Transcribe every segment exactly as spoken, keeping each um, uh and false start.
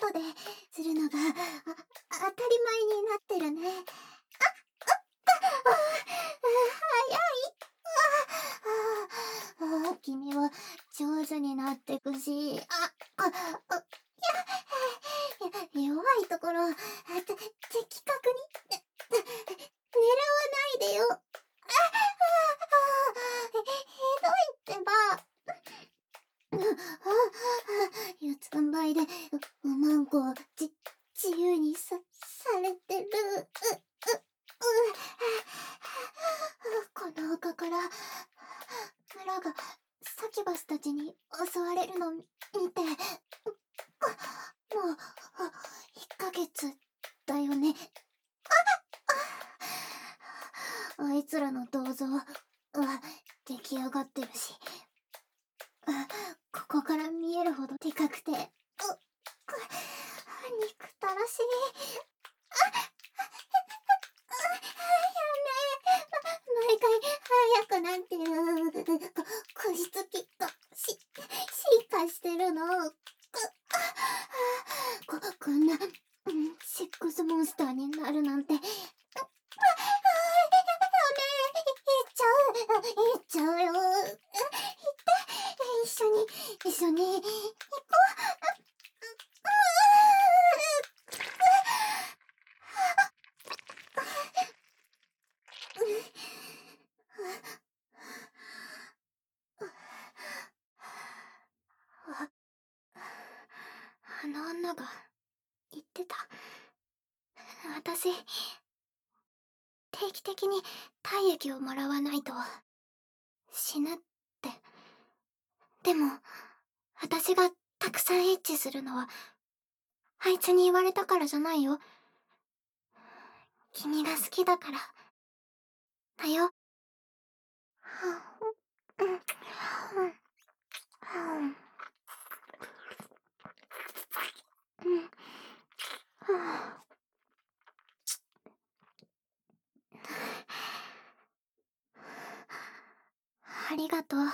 こでするのがあ当たり前になってるね。あ、あ、早い。ああ、あ、君は上手になってくし、あ、あ、あ、や、弱いところ、て、的確に、狙わないでよ。あ、あ、あ、ひどいってば。あ、あ、四つん這いで、う、うまんこを、じ、自由にさ、されてる。う、う、う、この丘から、村が、サキュバスたちに襲われるの見て、もう、いっかげつ、だよね。あ、あいつらの銅像は、出来上がってるし、ここから見えるほどでかくて、う、憎たらしい。毎回、早くなんていう、こ、こじつきと、し、進化してるの。こ、こんな、シックスモンスターになるなんて。行っちゃう、行っちゃうよ。行って、一緒に、一緒に、行こう。あ、あの女が言ってた。私、定期的に体液をもらわないと死ぬって。でも、私がたくさんエッチするのは、あいつに言われたからじゃないよ。君が好きだから。だよ。ありがとう。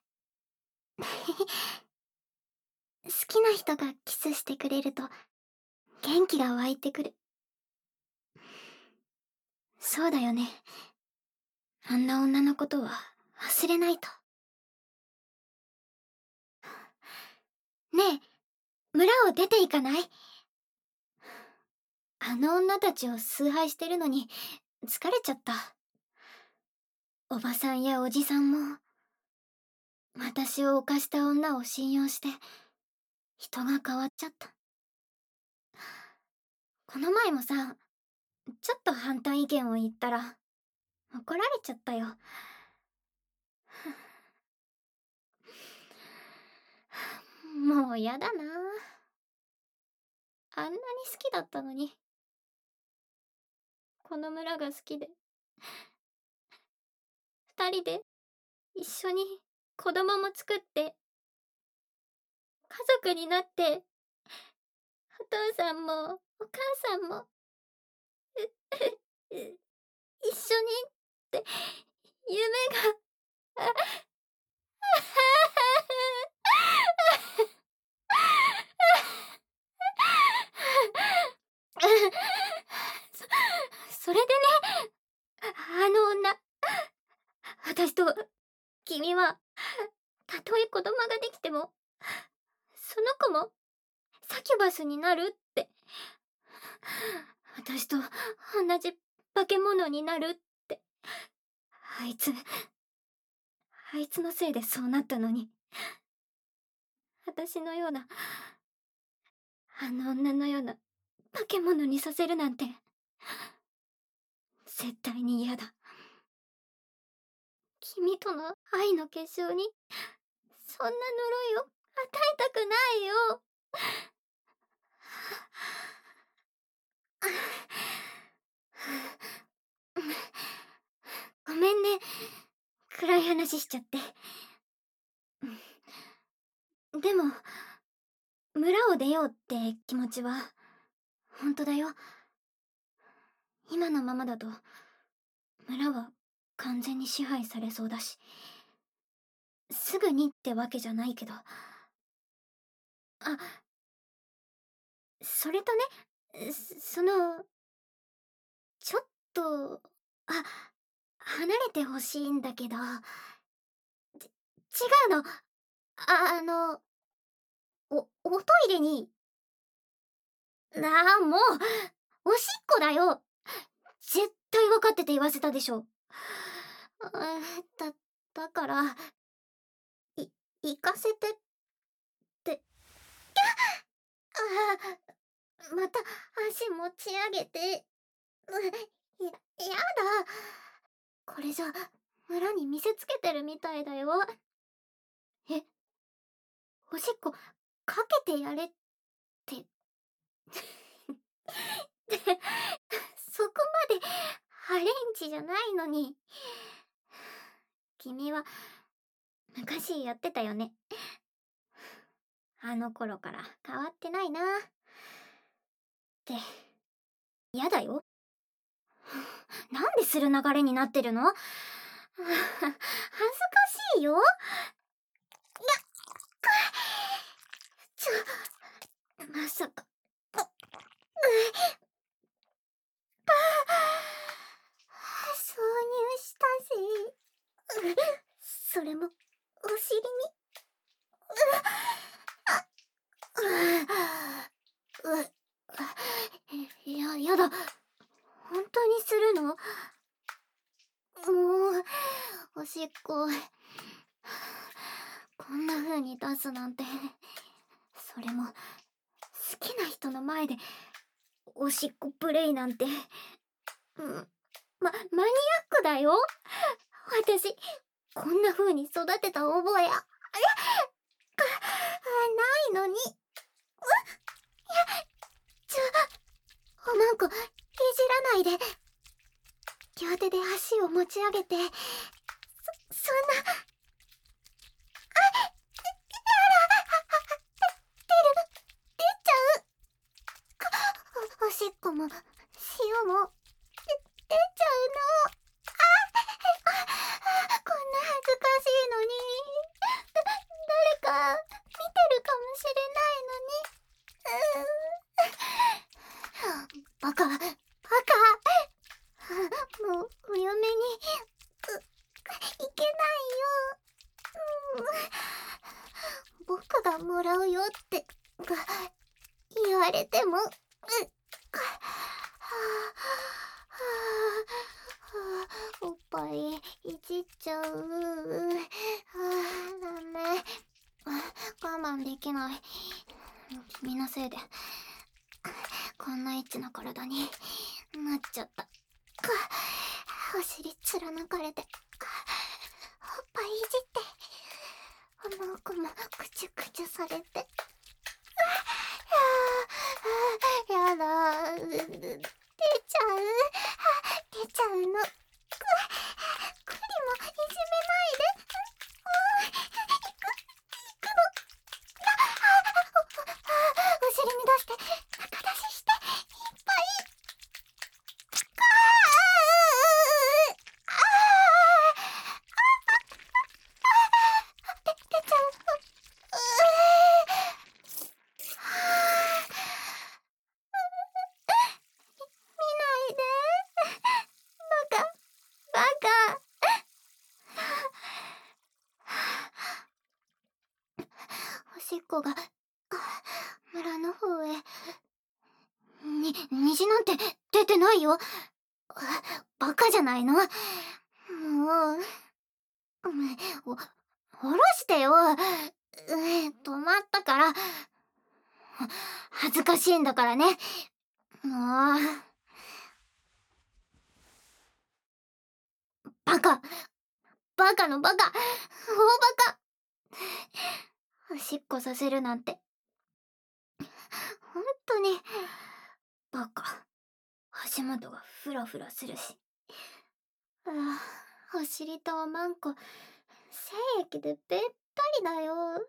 好きな人がキスしてくれると元気が湧いてくる。そうだよね。あんな女のことは忘れないと。ねえ、村を出て行かない？あの女たちを崇拝してるのに疲れちゃった。おばさんやおじさんも私を犯した女を信用して人が変わっちゃった。この前もさ、ちょっと反対意見を言ったら怒られちゃったよ。もうやだな。あんなに好きだったのに。この村が好きで、二人で一緒に子供も作って家族になって、お父さんもお母さんも一緒にって夢がそ、それでね、あの女、私と君はたとえ子供ができてもその子もサキュバスになるって、私と同じ化け物になるって。あいつあいつのせいでそうなったのに、私のようなあの女のような化け物にさせるなんて絶対に嫌だ。君との愛の結晶にそんな呪いを与えたくないよ。ごめんね、暗い話しちゃって。でも村を出ようって気持ちは本当だよ。今のままだと村は完全に支配されそうだし、すぐにってわけじゃないけど、あ、 それとね、そその、ちょっと、あ、離れてほしいんだけど、違うの。ああの、おおトイレに、なあ、もう、おしっこだよ。絶対分かってて言わせたでしょ。あーだだから、い行かせてって。ああ、また足持ち上げて。うややだ。これじゃ村に見せつけてるみたいだよ。え、おしっこかけてやれって。そこまでアレンジじゃないのに。君は昔やってたよね。あの頃から変わってないな。って、やだよ。なんでする流れになってるの？恥ずかしいよ。ちょ、まさか。挿入したぜ。それもお尻に。や、やだ。本当にするの？もう、おしっこ、こんな風に出すなんて。それも、好きな人の前で、おしっこプレイなんて。うん、ま、マニアックだよ。私、こんな風に育てた覚え、あ、か、ないのに。ちょ、なんか、いじらないで。両手で足を持ち上げて、そ、そんな、出ちゃう。お、おしっこも、塩も、で、出ちゃうの。あ、こんな恥ずかしいのに。だ、誰か、見てるかもしれないのに。うーん。バカ、バカ。もう、お嫁に、う、いけないよ。うん、僕がもらうよって、が、言われても、う、か、はあ、はあ、はあ、おっぱい、いじっちゃう。はあ、ダメ。我慢できない。君のせいで、こんなエッチな体になっちゃった。お尻貫かれて、おっぱいいじって、僕もくちゅくちゅされて。やだ、出ちゃう、出ちゃうの。く、くりもいじめないで。行く、行くの。お尻に出して、中出しして、いっぱい。かあ、ああ、で、出ちゃう。うー、はあ、見ないで。バカ、バカ。おしっこが、村の方へ。に、虹なんて出てないよ。バカじゃないの？もう、お、下ろしてよ。止まったから。恥ずかしいんだからね。もう、バカ、バカのバカ、大バカ。おしっこさせるなんて、ほんとに、バカ。足元がフラフラするし。ああ、お尻とおまんこ、精液でべったりだよ。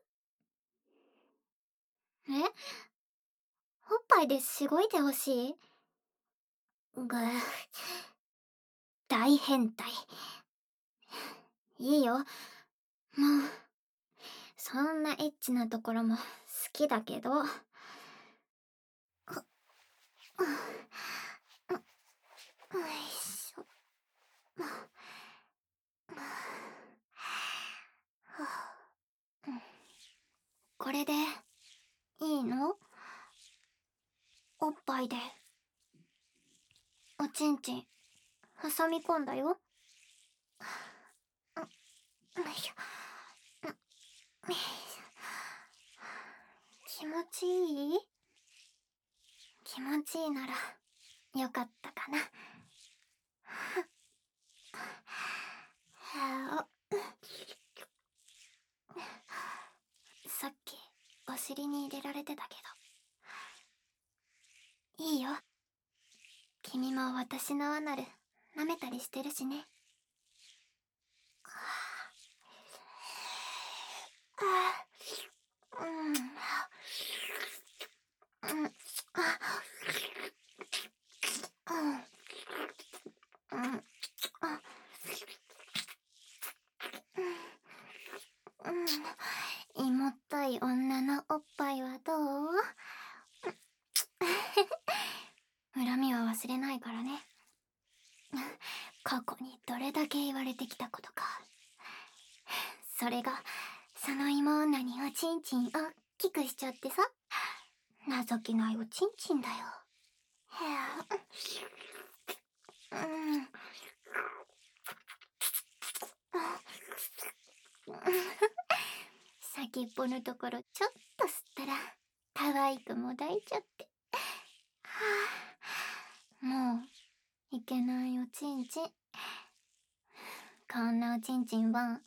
え、おっぱいでしごいてほしい？ぐ、大変態。いいよ。もう、そんなエッチなところも好きだけど、 う、よいしょ。これでいいの？おっぱいでおちんちん挟み込んだよ。よいしょ。気持ちいい？気持ちいいならよかったかな。さっきお尻に入れられてたけどいいよ。君も私のアナル舐めたりしてるしね。うん、うん、うん、うん、いもったい女のおっぱいはどう？恨みは忘れないからね。過去にどれだけ言われてきたことか。それがその芋女におちんちんおっきくしちゃってさ、情けないおちんちんだよ。うん、先っぽのところちょっと吸ったら可愛くもだいちゃって、はあ、もういけないおちんちん。こんなおちんちんは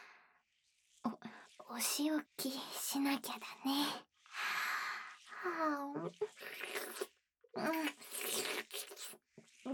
おお仕置きしなきゃだね。はあ、うん、うん、うん、うん、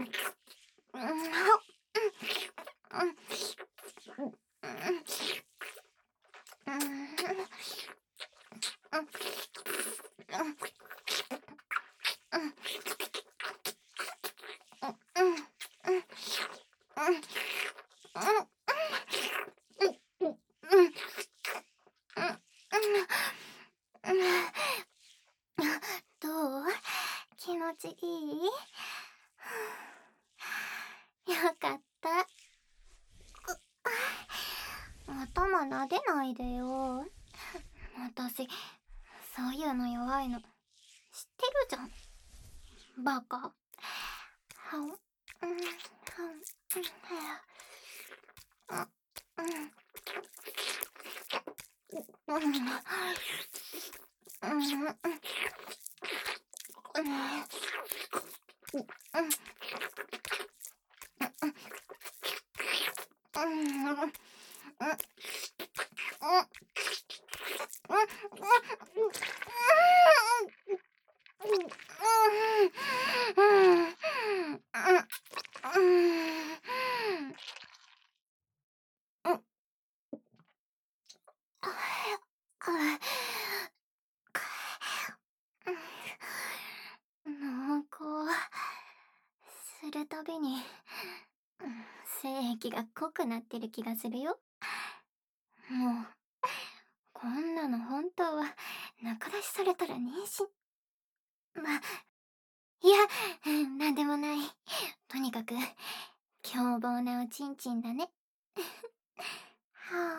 どう？気持ちいい？よかった。頭撫でないでよ。私そういうの弱いの知ってるじゃん、バカ。はん、うん、はん、うん、うん、うん、なんかするたびに精液が濃くなってる気がするよ。もうこんなの本当は中出しされたら妊娠。ま、いや、なんでもない。とにかく凶暴なおちんちんだね。は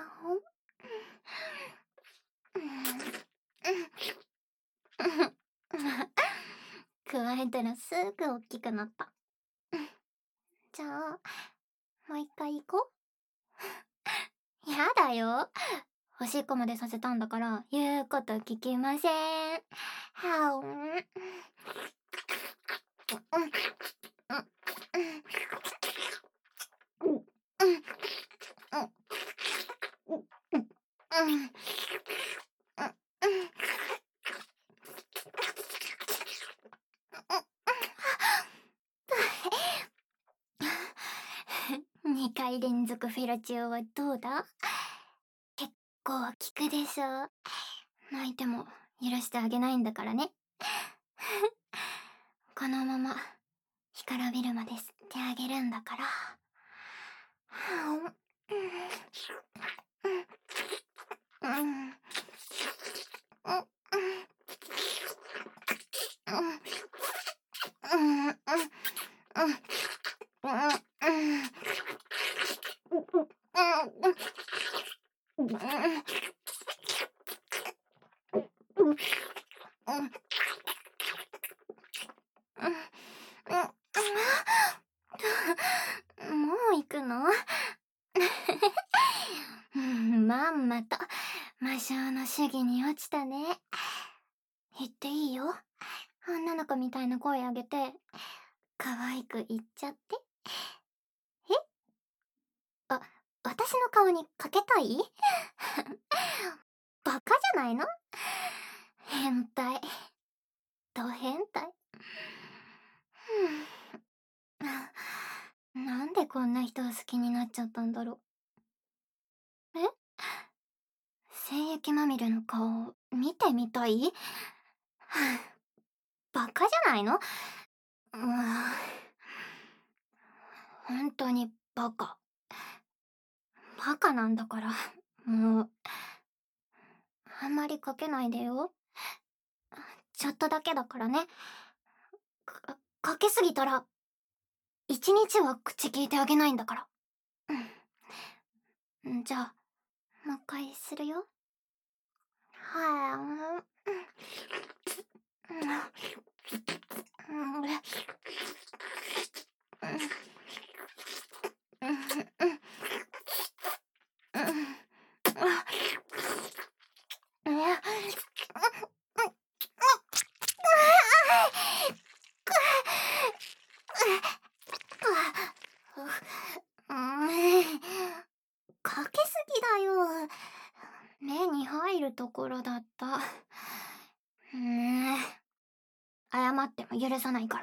あ、加えたらすぐ大きくなった。じゃあもう一回行こう。やだよ。おしっこまでさせたんだから言うこと聞きません。はうんにかい連続フェラチオはどうだ？結構効くでしょ。泣いても許してあげないんだからね。このまま干からびるまで吸ってあげるんだから。 の？うん、まんまと魔性の主義に落ちたね。言っていいよ。女の子みたいな声上げて、可愛く言っちゃって。え？あ、私の顔にかけたい？バカじゃないの？変態。ド変態。うん、なんでこんな人を好きになっちゃったんだろう。え？精液まみれの顔、見てみたい？バカじゃないの？うわ本当にバカ。バカなんだから、もう。あんまりかけないでよ。ちょっとだけだからね。か、かけすぎたら、一日は口聞いてあげないんだから。うん。じゃあ、もう一回するよ。はぁ、うん。うん。うん。うん。かけすぎだよ。目に入るところだった。ねえ。謝っても許さないから。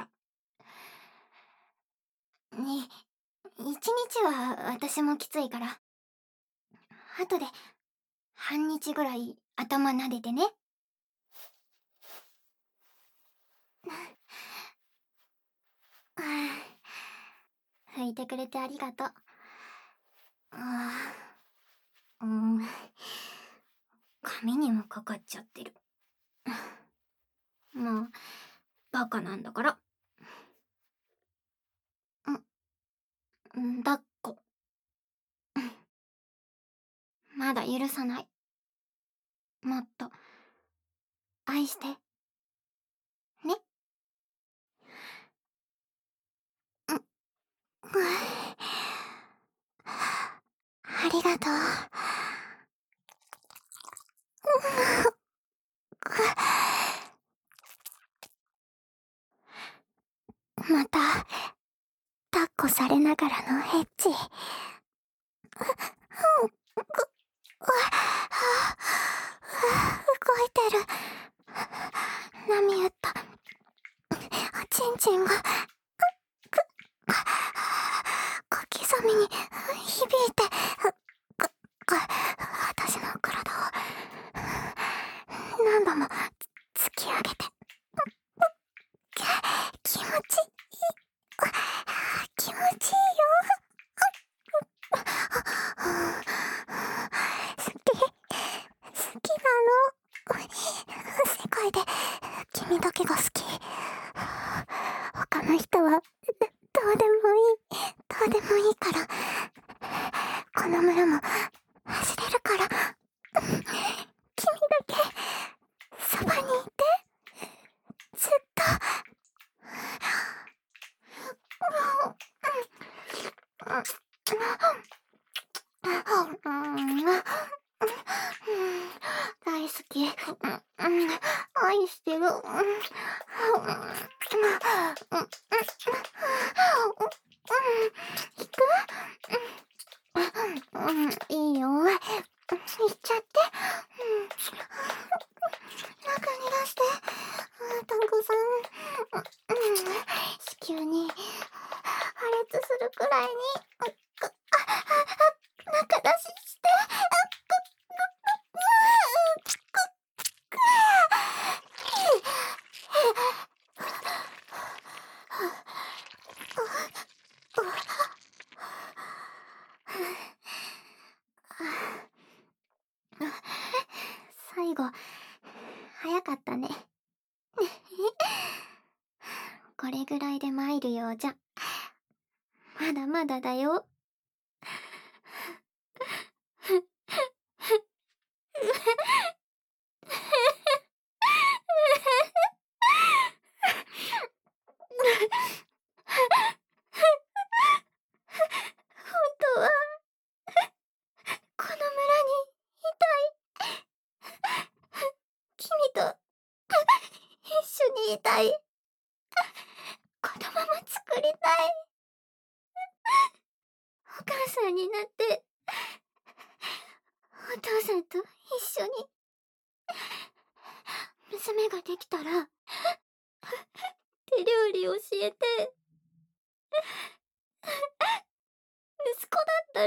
に、一日は私もきついから。後で、半日ぐらい頭撫でてね。拭いてくれてありがとう。ああ、うん。髪にもかかっちゃってる。もう、バカなんだから。うん、抱っこ。まだ許さない。もっと、愛して。ね。うん。ありがとう。また、抱っこされながらのエッチ。動いてる。波打った。おちんちんが、小刻みに響いて、私の体を何度も突き上げて。気持ちいい。気持ちいいよ。好き。好きなの。世界で君だけが好き。他の人はどうでもいい。どうでもいいから。この村も走れるから。君だけそばにいて。ずっと。大好き。愛してる。行く？いいよ。行っちゃって。中に出して。たくさん。子宮に破裂するくらいに。中出しして。最後、早かったね。これぐらいで参るようじゃ。まだまだだよ。本りたい。子供も作りたい。お母さんになって、お父さんと一緒に、娘ができたら、手料理教えて、息子だったら、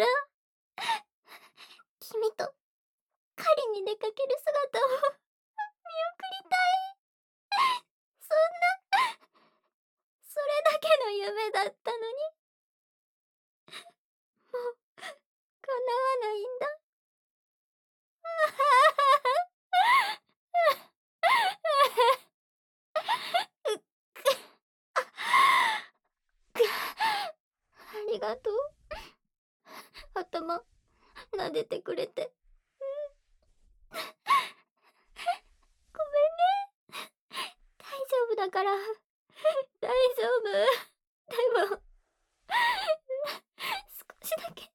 君と狩りに出かける姿を見送りたい。そんな、それだけの夢だったのに、もう、叶わないんだ。ありがとう。頭、撫でてくれて。ごめんね。大丈夫だから。大丈夫。でも、少しだけ、